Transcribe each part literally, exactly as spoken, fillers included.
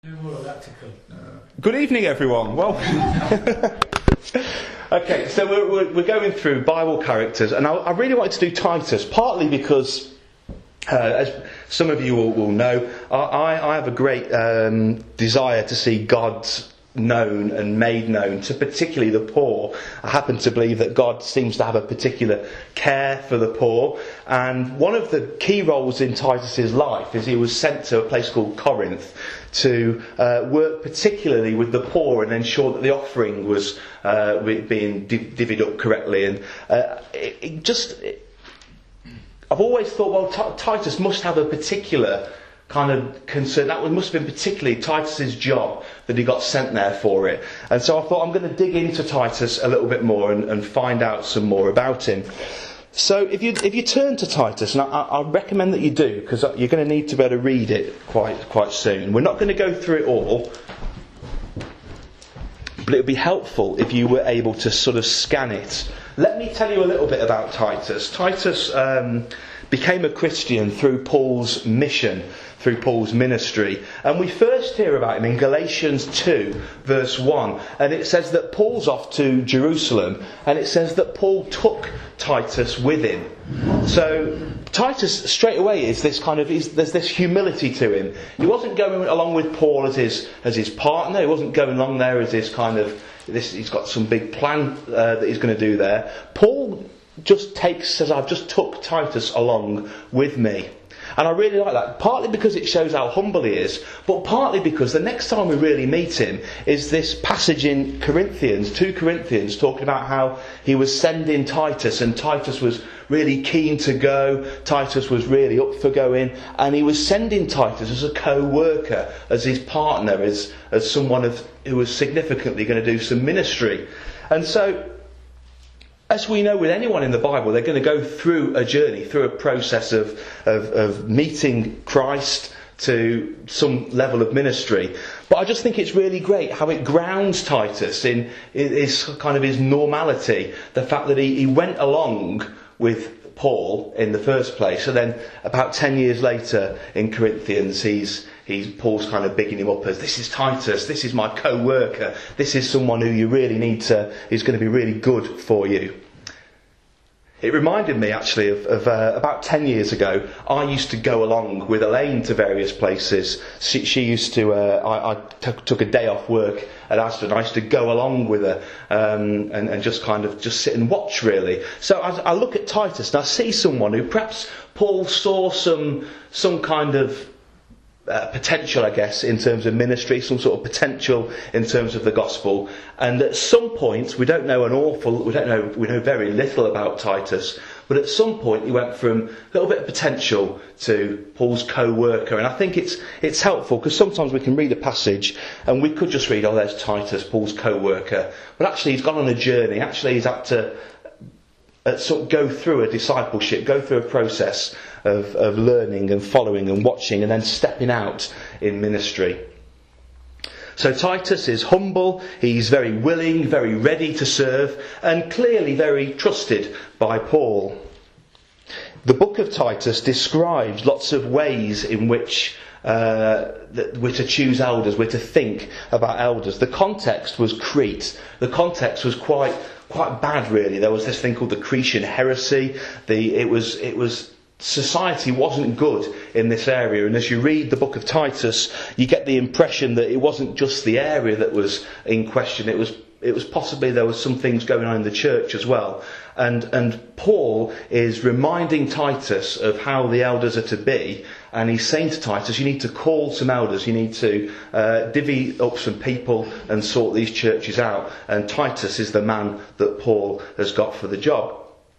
Good evening, everyone. Well, okay, so we're, we're, we're going through Bible characters, and I, I really wanted to do Titus, partly because, uh, as some of you will, will know, I, I have a great um, desire to see God's known and made known to particularly the poor. I happen to believe that God seems to have a particular care for the poor, and one of the key roles in Titus's life is he was sent to a place called Corinth to uh, work particularly with the poor and ensure that the offering was uh, being div- divvied up correctly. And uh, it, it just it, I've always thought, well, T- Titus must have a particular kind of concern. That must have been particularly Titus's job that he got sent there for it. And so I thought I'm going to dig into Titus a little bit more and, and find out some more about him. So if you if you turn to Titus, and I, I recommend that you do, because you're going to need to be able to read it quite quite soon. We're not going to go through it all, but it would be helpful if you were able to sort of scan it. Let me tell you a little bit about Titus. Titus um, became a Christian through Paul's mission, through Paul's ministry. And we first hear about him in Galatians two, verse one. And it says that Paul's off to Jerusalem, and it says that Paul took Titus with him. So Titus straight away is this kind of, there's this humility to him. He wasn't going along with Paul as his as his partner. He wasn't going along there as his kind of, this. He's got some big plan uh, that he's going to do there. Paul just takes, says, I've just took Titus along with me. And I really like that, partly because it shows how humble he is, but partly because the next time we really meet him is this passage in Corinthians, two Corinthians, talking about how he was sending Titus, and Titus was really keen to go, Titus was really up for going, and he was sending Titus as a co-worker, as his partner, as, as someone of, who was significantly going to do some ministry. And so, as we know with anyone in the Bible, they're going to go through a journey, through a process of, of, of meeting Christ to some level of ministry. But I just think it's really great how it grounds Titus in, in his kind of his normality. The fact that he, he went along with Paul in the first place, and then about ten years later in Corinthians, he's He's, Paul's kind of bigging him up as, this is Titus, this is my co-worker, this is someone who you really need to, is going to be really good for you. It reminded me actually of, of uh, about ten years ago, I used to go along with Elaine to various places. She, she used to, uh, I, I t- took a day off work at Aston, I used to go along with her um, and, and just kind of just sit and watch really. So I, I look at Titus and I see someone who perhaps Paul saw some some kind of Uh, potential, I guess, in terms of ministry, some sort of potential in terms of the gospel. And at some point, we don't know an awful, we don't know, we know very little about Titus, but at some point he went from a little bit of potential to Paul's co-worker. And I think it's it's helpful, because sometimes we can read a passage and we could just read, oh, there's Titus, Paul's co-worker. But actually he's gone on a journey. Actually he's had to uh, sort of go through a discipleship, go through a process Of, of learning and following and watching and then stepping out in ministry. So Titus is humble, he's very willing, very ready to serve, and clearly very trusted by Paul. The book of Titus describes lots of ways in which uh, that we're to choose elders, we're to think about elders. The context was Crete. The context was quite quite bad really. There was this thing called the Cretan heresy. The it was it was Society wasn't good in this area, and as you read the book of Titus, you get the impression that it wasn't just the area that was in question. It was it was possibly there was some things going on in the church as well. And and Paul is reminding Titus of how the elders are to be, and he's saying to Titus, you need to call some elders, you need to uh, divvy up some people and sort these churches out. And Titus is the man that Paul has got for the job.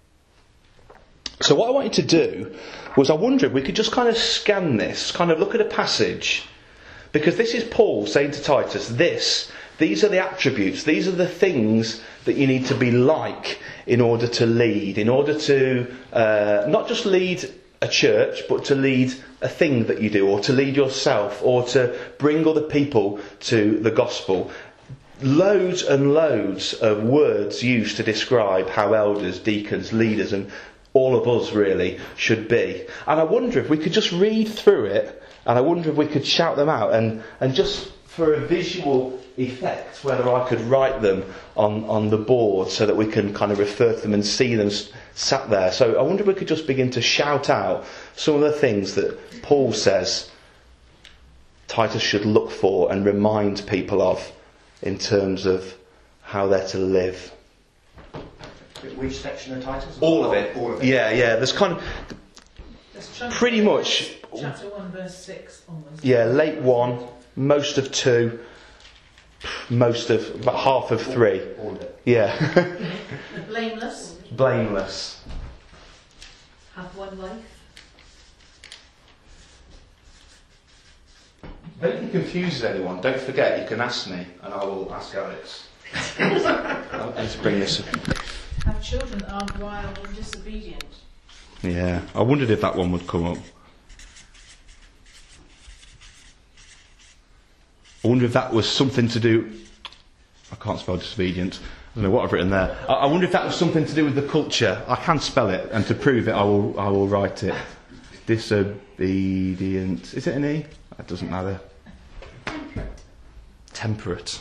So what I wanted to do was, I wonder if we could just kind of scan this, kind of look at a passage, because this is Paul saying to Titus, this, these are the attributes, these are the things that you need to be like in order to lead, in order to uh, not just lead a church, but to lead a thing that you do, or to lead yourself, or to bring other people to the gospel. Loads and loads of words used to describe how elders, deacons, leaders and all of us really should be. And I wonder if we could just read through it, and I wonder if we could shout them out and, and just for a visual effect, whether I could write them on, on the board so that we can kind of refer to them and see them s- sat there. So I wonder if we could just begin to shout out some of the things that Paul says Titus should look for and remind people of in terms of how they're to live. Which section of Titus? All of it. All of it. Yeah, yeah. There's kind of pretty much. Chapter one, verse six onwards. Yeah, late one, most of two, most of about half of three. All of it. Yeah. The blameless, Blameless. have one life. If anything confuses anyone, don't forget you can ask me and I will ask Alex. Let's bring this up. Have children that aren't wild or disobedient. Yeah, I wondered if that one would come up. I wonder if that was something to do. I can't spell disobedient. I don't know what I've written there. I, I wonder if that was something to do with the culture. I can spell it, and to prove it, I will. I will write it. Disobedient. Is it an E? That doesn't matter. Temperate. Temperate.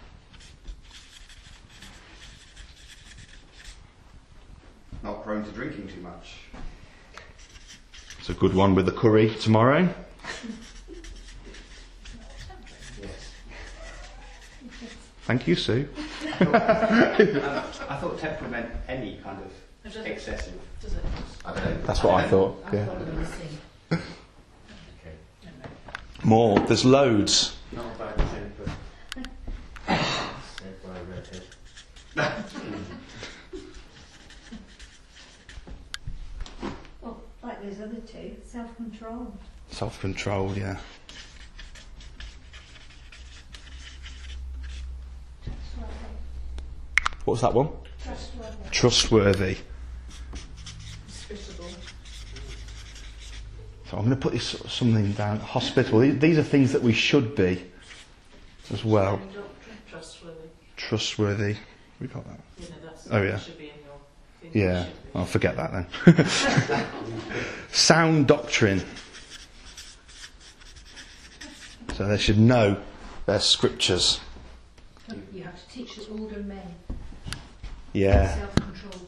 Not prone to drinking too much. It's a good one with the curry tomorrow. Yes. Thank you, Sue. um, I thought temper meant any kind of Does it? excessive. Does it? I don't know. That's what I thought. I Yeah. thought it was a sin. Okay. More. There's loads. Not about temper. Said by a redhead. Well, like those other two, self-control. Self-control. Yeah. What was that one? Trustworthy. Trustworthy. Hospitable. So I'm going to put this something down. Hospitable. These- These are things that we should be as well. Sound doctrine. Trustworthy. Trustworthy. We got that. You know, that's Oh, yeah. that should be in your thing. Yeah. Should be. I'll forget that then. Sound doctrine. So they should know their scriptures. You have to teach the older men Yeah. self-control.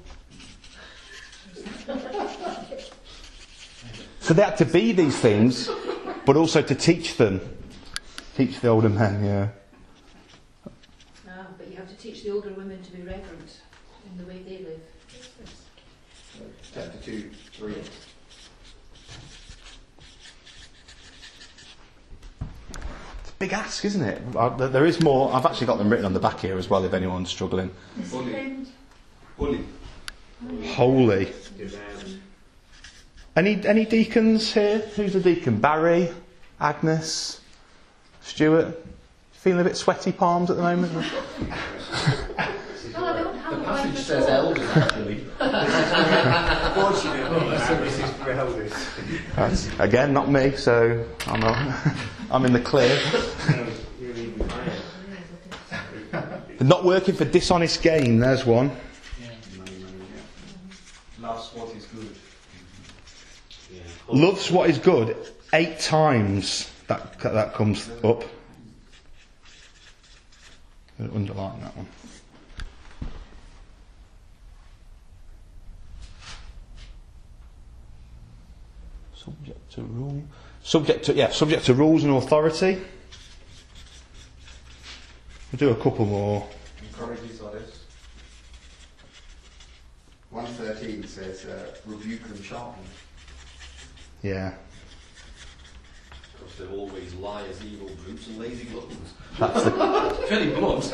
So they had to be these things, but also to teach them. Teach the older men, yeah. Ah, but you have to teach the older women to be reverent in the way they live. Chapter two, three. It's a big ask, isn't it? Uh, there- There is more. I've actually got them written on the back here as well if anyone's struggling. Disciplined. Bully. Holy. Any any deacons here? Who's a deacon? Barry? Agnes? Stuart? Feeling a bit sweaty palms at the moment? No, I don't have The a passage wife says at all. elders, actually. Fortunately, this is for elders. That's, again, not me, so I'm, not, I'm in the clear. Not working for dishonest gain, there's one. Loves what is good. Loves what is good, eight times that that comes up. Underline that one. Subject to rule. Subject to yeah, subject to rules and authority. We'll do a couple more. Encourages others. one thirteen says, uh, rebuke them sharply. Yeah. Because they're always liars, evil brutes, and lazy gluttons. That's the Fairly blunt.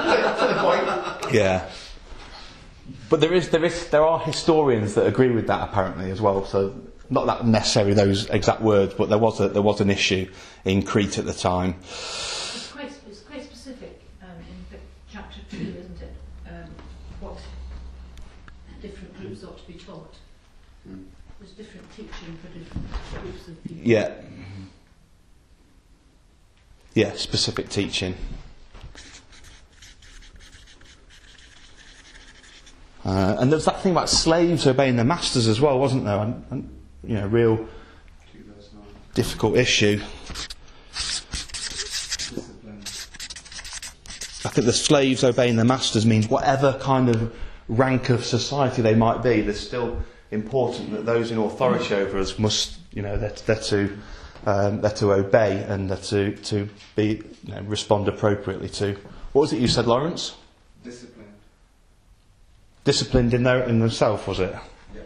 Yeah. But there is there is there are historians that agree with that apparently as well. So not that necessarily those exact words, but there was a, there was an issue in Crete at the time. It's quite, it's quite specific um, in the- chapter two, isn't it? Um, what different groups ought to be taught. Mm. There's different teaching for different groups of people. Yeah. Yeah, specific teaching. Uh, and there's that thing about slaves obeying their masters as well, wasn't there? And, and you know, real two verse nine. difficult issue. Discipline. I think the slaves obeying their masters means whatever kind of rank of society they might be, there's still important that those in authority over us must, you know, they're, they're to um, they're to obey and they're to to be you know, respond appropriately to. What was it you said, Lawrence? Discipline. Disciplined in their in themselves, was it? Yeah.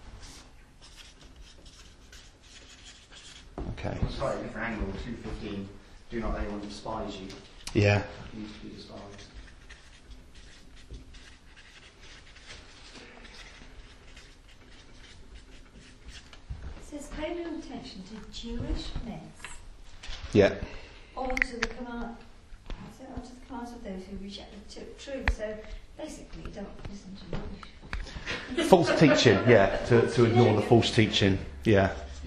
Okay. Slightly different angle. two fifteen. Do not let anyone despise you. Yeah. You need to be despised. It says pay no attention to Jewish myths Yeah. or to the command, so or to the commands of those who reject the t- truth. So basically, don't listen to rubbish. False teaching, yeah. To to ignore the false teaching, yeah.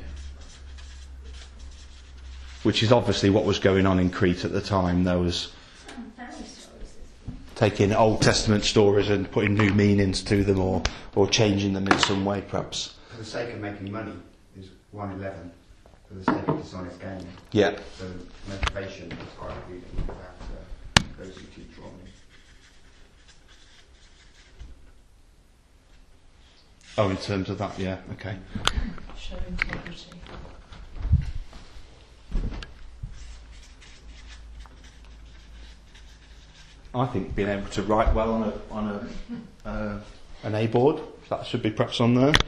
Which is obviously what was going on in Crete at the time. There was Fairy stories. taking Old Testament stories and putting new meanings to them, or or changing them in some way, perhaps. For the sake of making money is one eleven. For the sake of dishonest gain. Yeah. So motivation is quite a reading about uh, those who teach wrongly. Oh, in terms of that, yeah. Okay. Show integrity. I think being able to write well on a on a uh, an A board, that should be perhaps on there.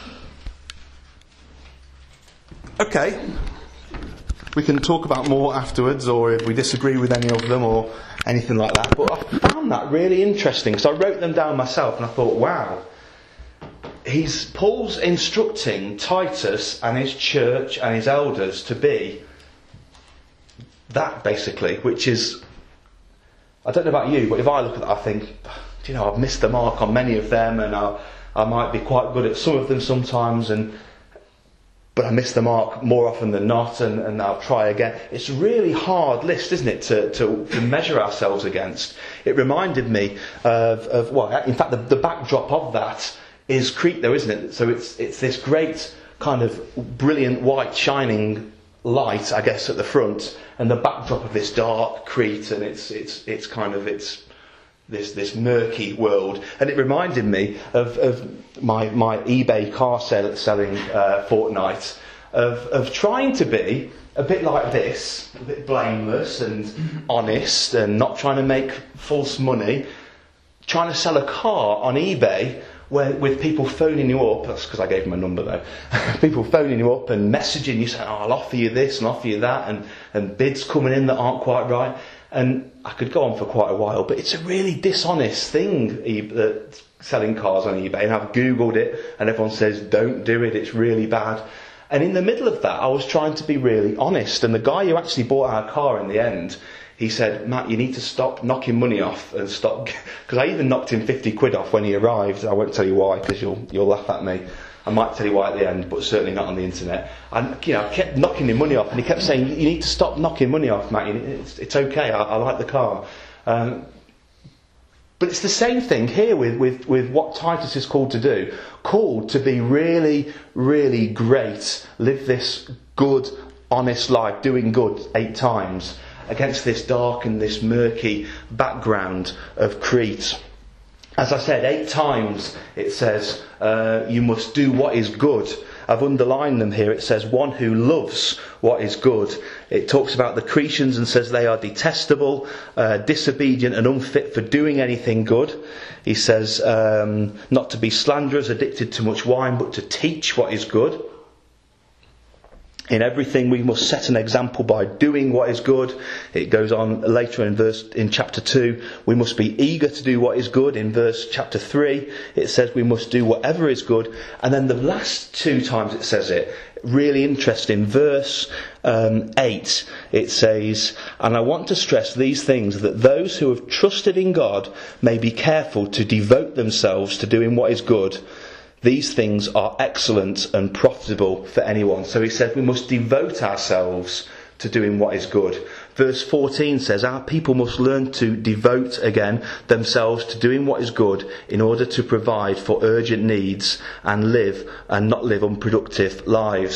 Okay, we can talk about more afterwards, or if we disagree with any of them, or anything like that. But I found that really interesting because I wrote them down myself, and I thought, wow, he's Paul's instructing Titus and his church and his elders to be that, basically, which is. I don't know about you, but if I look at that, I think, do you know, I've missed the mark on many of them, and I, I might be quite good at some of them sometimes, and but I miss the mark more often than not, and, and I'll try again. It's a really hard list, isn't it, to, to, to measure ourselves against. It reminded me of, of well, in fact, the, the backdrop of that is Crete, though, isn't it? So it's it's this great kind of brilliant white shining light, I guess, at the front, and the backdrop of this dark Crete, and it's it's it's kind of it's this this murky world. And it reminded me of, of my my eBay car sale, selling uh, fortnight of of trying to be a bit like this, a bit blameless and honest, and not trying to make false money, trying to sell a car on eBay. Where, with people phoning you up, that's because I gave them a number though, people phoning you up and messaging you saying, oh, I'll offer you this and offer you that, and, and bids coming in that aren't quite right. And I could go on for quite a while, but it's a really dishonest thing, e- uh, selling cars on eBay, and I've Googled it, and everyone says, don't do it, it's really bad. And in the middle of that, I was trying to be really honest, and the guy who actually bought our car in the end, he said, Matt, you need to stop knocking money off and stop... Because I even knocked him fifty quid off when he arrived. I won't tell you why, because you'll you'll laugh at me. I might tell you why at the end, but certainly not on the internet. And, you know, I kept knocking him money off, and he kept saying, you need to stop knocking money off, Matt. It's, it's okay, I, I like the car. Um, but it's the same thing here with, with, with what Titus is called to do. Called to be really, really great. Live this good, honest life, doing good eight times. Against this dark and this murky background of Crete. As I said, eight times it says, uh, you must do what is good. I've underlined them here. It says, one who loves what is good. It talks about the Cretans and says they are detestable, uh, disobedient and unfit for doing anything good. He says, um, not to be slanderers, addicted to much wine, but to teach what is good. In everything we must set an example by doing what is good. It goes on later in verse in chapter two. We must be eager to do what is good. In verse chapter three, it says we must do whatever is good. And then the last two times it says it, really interesting. Verse um, eight, it says, and I want to stress these things, that those who have trusted in God may be careful to devote themselves to doing what is good. These things are excellent and profitable for anyone. So he said we must devote ourselves to doing what is good. Verse fourteen says our people must learn to devote again themselves to doing what is good in order to provide for urgent needs and live and not live unproductive lives.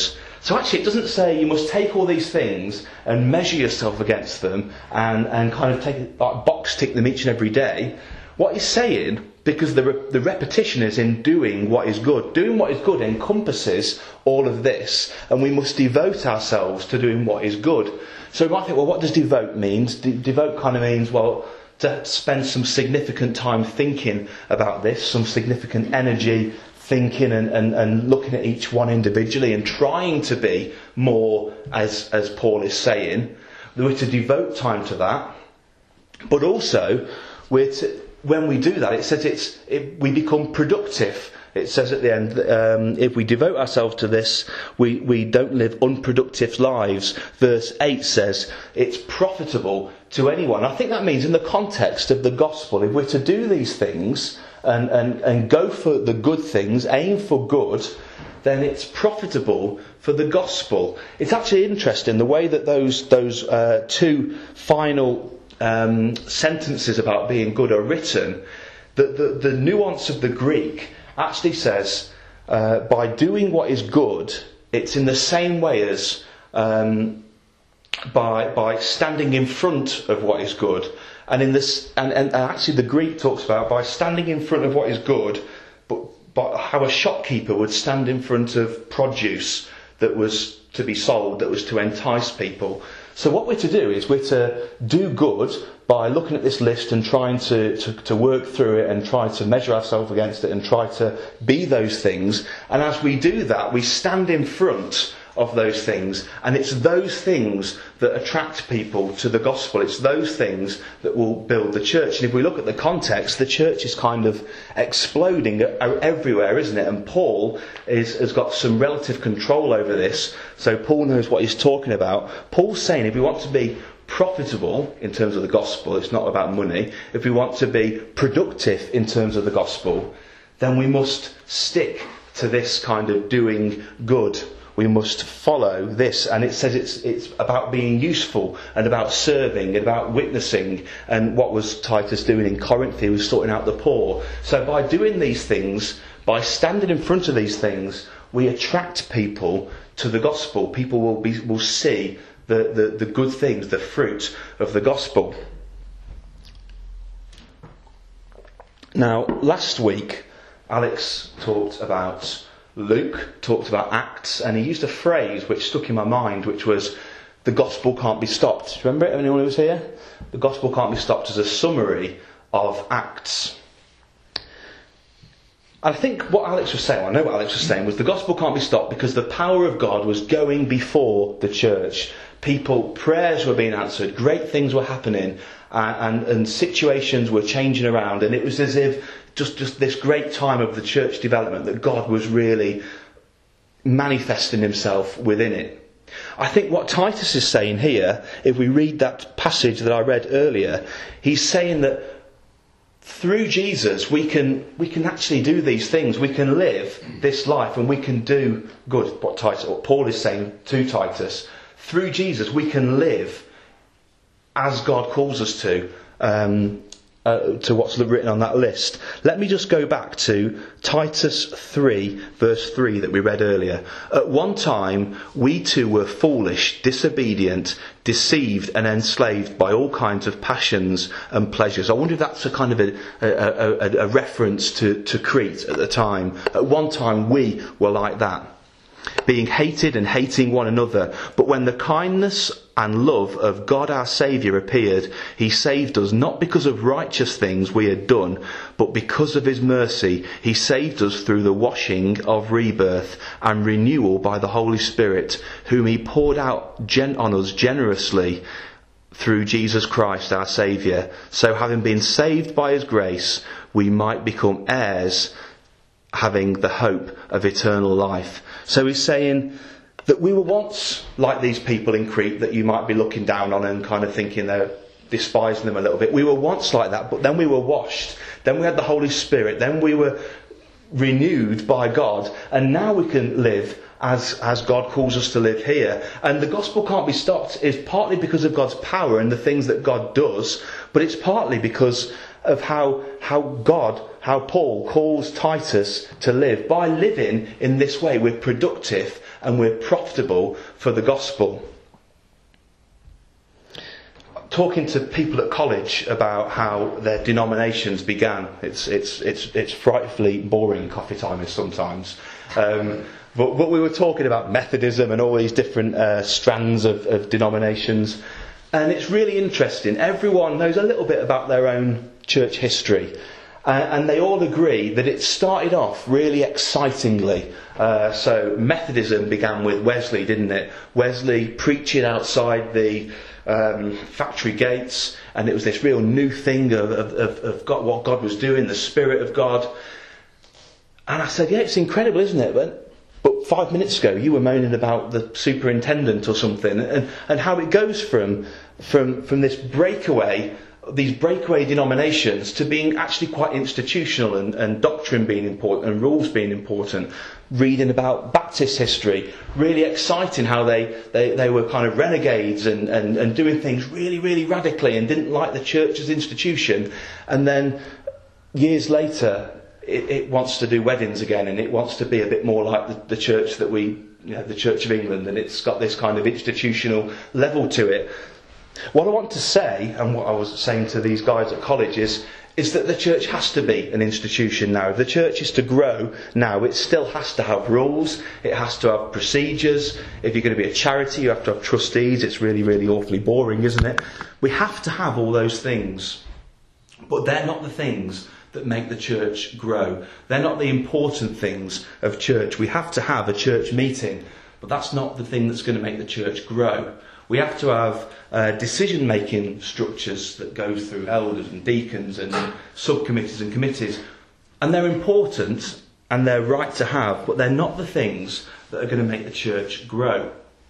So actually it doesn't say you must take all these things and measure yourself against them and, and kind of take like box tick them each and every day. What he's saying, because the, re- the repetition is in doing what is good. Doing what is good encompasses all of this, and we must devote ourselves to doing what is good. So you might think, well, what does devote mean? De- devote kind of means, well, to spend some significant time thinking about this, some significant energy thinking and, and, and looking at each one individually and trying to be more, as, as Paul is saying. We're to devote time to that. But also, we're to, when we do that, it says it's it, we become productive. It says at the end, um, if we devote ourselves to this, we, we don't live unproductive lives. Verse eight says it's profitable to anyone. I think that means in the context of the gospel, if we're to do these things and, and, and go for the good things, aim for good, then it's profitable for the gospel. It's actually interesting the way that those, those uh, two final um, sentences about being good are written. The, the, the nuance of the Greek actually says, uh, by doing what is good, it's in the same way as um, by by standing in front of what is good. And in this, and, and actually the Greek talks about by standing in front of what is good, but, but how a shopkeeper would stand in front of produce that was to be sold, that was to entice people. So what we're to do is we're to do good by looking at this list and trying to, to, to work through it and try to measure ourselves against it and try to be those things. And as we do that, we stand in front of those things, and it's those things that attract people to the gospel. It's those things that will build the church. And if we look at the context, the church is kind of exploding everywhere, isn't it? And Paul is, has got some relative control over this, so Paul knows what he's talking about. Paul's saying if we want to be profitable in terms of the gospel, it's not about money. If we want to be productive in terms of the gospel, then we must stick to this kind of doing good. We must follow this, and it says it's it's about being useful and about serving and about witnessing. And what was Titus doing in Corinth? He was sorting out the poor. So by doing these things, by standing in front of these things, we attract people to the gospel. People will be will see the, the, the good things, the fruit of the gospel. Now, last week, Alex talked about Luke, talked about Acts, and he used a phrase which stuck in my mind, which was, the gospel can't be stopped. Remember it, anyone who was here? The gospel can't be stopped as a summary of Acts. I think what Alex was saying, I know what Alex was saying, was the gospel can't be stopped because the power of God was going before the church. People, prayers were being answered, great things were happening, uh, and, and situations were changing around, and it was as if just, just this great time of the church development that God was really manifesting himself within it. I think what Titus is saying here, if we read that passage that I read earlier, he's saying that through Jesus we can we can actually do these things. We can live this life and we can do good. What Titus, what Paul is saying to Titus, through Jesus we can live as God calls us to. Um, Uh, to what's written on that list. Let me just go back to Titus three verse three that we read earlier. At one time we too were foolish, disobedient, deceived and enslaved by all kinds of passions and pleasures. I wonder if that's a kind of a, a, a, a reference to, to Crete at the time. At one time we were like that, being hated and hating one another. But when the kindness and love of God our Saviour appeared, he saved us not because of righteous things we had done, but because of his mercy. He saved us through the washing of rebirth and renewal by the Holy Spirit, whom he poured out gen- on us generously through Jesus Christ our Saviour. So having been saved by his grace, we might become heirs, having the hope of eternal life. So he's saying that we were once like these people in Crete that you might be looking down on and kind of thinking they're despising them a little bit. We were once like that, but then we were washed. Then we had the Holy Spirit. Then we were renewed by God. And now we can live as, as God calls us to live here. And the gospel can't be stopped is partly because of God's power and the things that God does, but it's partly because of how how God, how Paul calls Titus to live. By living in this way, we're productive and we're profitable for the gospel. Talking to people at college about how their denominations began, it's it's it's it's frightfully boring coffee time is sometimes. Um, but, but we were talking about Methodism and all these different uh, strands of, of denominations, and it's really interesting. Everyone knows a little bit about their own church history. Uh, and they all agree that it started off really excitingly. Uh, so Methodism began with Wesley, didn't it? Wesley preaching outside the um, factory gates, and it was this real new thing of, of, of God, what God was doing, the Spirit of God. And I said, yeah, it's incredible, isn't it? But, but five minutes ago you were moaning about the superintendent or something, and, and how it goes from, from, from this breakaway, these breakaway denominations, to being actually quite institutional, and, and doctrine being important and rules being important. Reading about Baptist history, really exciting how they, they, they were kind of renegades and, and, and doing things really, really radically and didn't like the church as institution. And then years later it, it wants to do weddings again, and it wants to be a bit more like the, the church that we, you know, the Church of England, and it's got this kind of institutional level to it. What I want to say, and what I was saying to these guys at college, is, is that the church has to be an institution now. If the church is to grow now, it still has to have rules, it has to have procedures. If you're going to be a charity, you have to have trustees. It's really, really awfully boring, isn't it? We have to have all those things. But they're not the things that make the church grow. They're not the important things of church. We have to have a church meeting, but that's not the thing that's going to make the church grow. We have to have uh, decision-making structures that go through elders and deacons and subcommittees and committees. And they're important and they're right to have, but they're not the things that are going to make the church grow.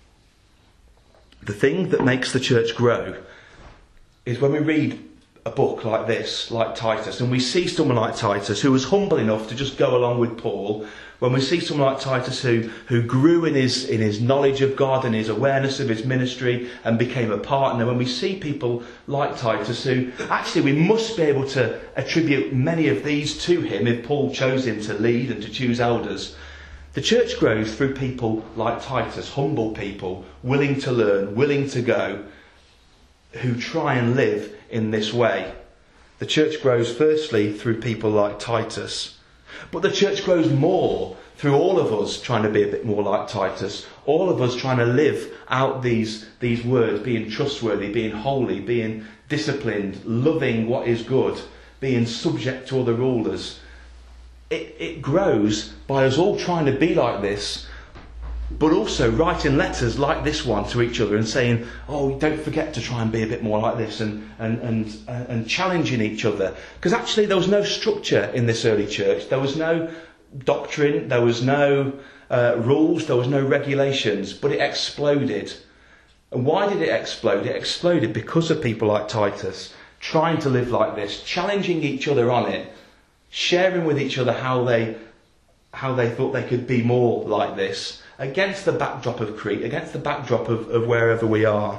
The thing that makes the church grow is when we read a book like this, like Titus, and we see someone like Titus who was humble enough to just go along with Paul. When we see someone like Titus who, who grew in his in his knowledge of God and his awareness of his ministry and became a partner, when we see people like Titus who actually we must be able to attribute many of these to him if Paul chose him to lead and to choose elders. The church grows through people like Titus, humble people, willing to learn, willing to go, who try and live in this way. The church grows firstly through people like Titus. But the church grows more through all of us trying to be a bit more like Titus. All of us trying to live out these, these words, being trustworthy, being holy, being disciplined, loving what is good, being subject to other rulers. It, it grows by us all trying to be like this, but also writing letters like this one to each other and saying, oh, don't forget to try and be a bit more like this, and and and, uh, and challenging each other. Because actually there was no structure in this early church. There was no doctrine, there was no uh, rules, there was no regulations, but it exploded. And why did it explode? It exploded because of people like Titus trying to live like this, challenging each other on it, sharing with each other how they how they thought they could be more like this, against the backdrop of Crete, against the backdrop of, of wherever we are.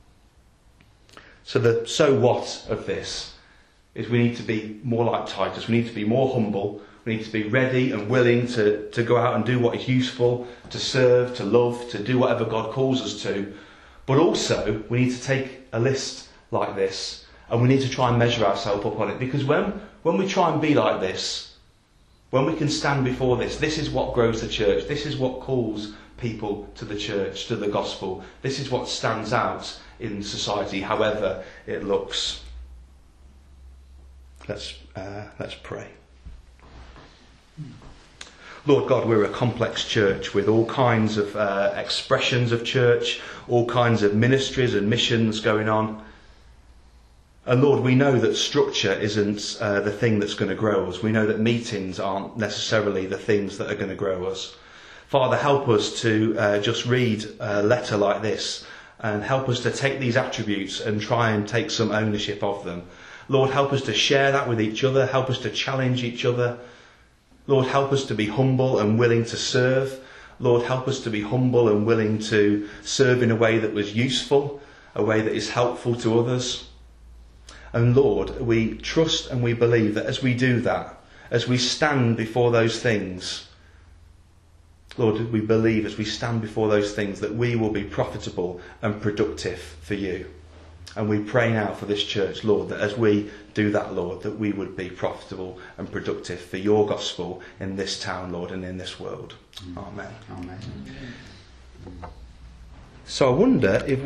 So the so what of this is we need to be more like Titus. We need to be more humble. We need to be ready and willing to, to go out and do what is useful, to serve, to love, to do whatever God calls us to. But also we need to take a list like this and we need to try and measure ourselves up on it. Because when, when we try and be like this, when we can stand before this, this is what grows the church. This is what calls people to the church, to the gospel. This is what stands out in society, however it looks. Let's uh, let's pray. Lord God, we're a complex church with all kinds of uh, expressions of church, all kinds of ministries and missions going on. And Lord, we know that structure isn't uh, the thing that's going to grow us. We know that meetings aren't necessarily the things that are going to grow us. Father, help us to uh, just read a letter like this and help us to take these attributes and try and take some ownership of them. Lord, help us to share that with each other. Help us to challenge each other. Lord, help us to be humble and willing to serve. Lord, help us to be humble and willing to serve in a way that was useful, a way that is helpful to others. And Lord, we trust and we believe that as we do that, as we stand before those things, Lord, we believe as we stand before those things that we will be profitable and productive for you. And we pray now for this church, Lord, that as we do that, Lord, that we would be profitable and productive for your gospel in this town, Lord, and in this world. Amen. Amen. So I wonder if